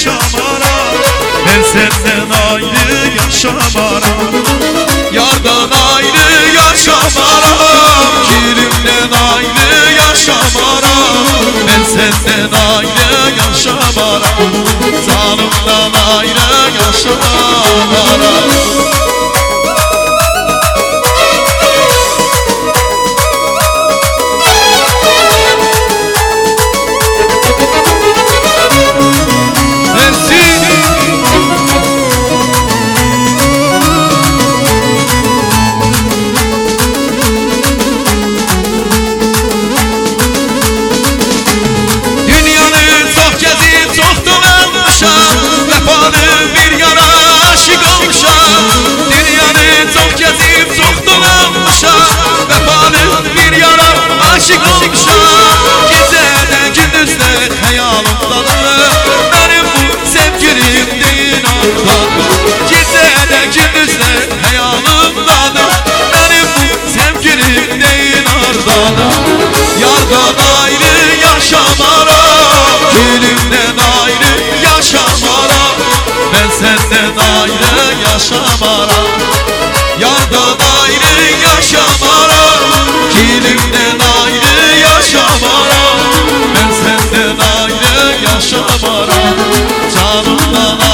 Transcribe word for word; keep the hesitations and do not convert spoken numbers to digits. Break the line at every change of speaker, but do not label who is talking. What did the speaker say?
yaşamaram. Ben senden ayrı yaşamaram. Yardan ayrı yaşamaram. Kilimden ayrı yaşamaram. Ben senden ayrı yaşamaram. Canımdan ayrı yaşamaram. Aşık olmuşam, gecədən gündüzlər xəyalımdadır. Mənim bu sevgilim deyin ondadır. Gecədən gündüzlər xəyalımdadır. Mənim bu sevgilim deyin ondadır. Yardan ayrı yaşamaram. Kilimdən ayrı yaşamaram. Ben senden ayrı yaşamaram. Yardan ayrı yaşamaram. Kilimden ayrı yaşamaram. Ben senden ayrı yaşamaram. Canımdan ayrı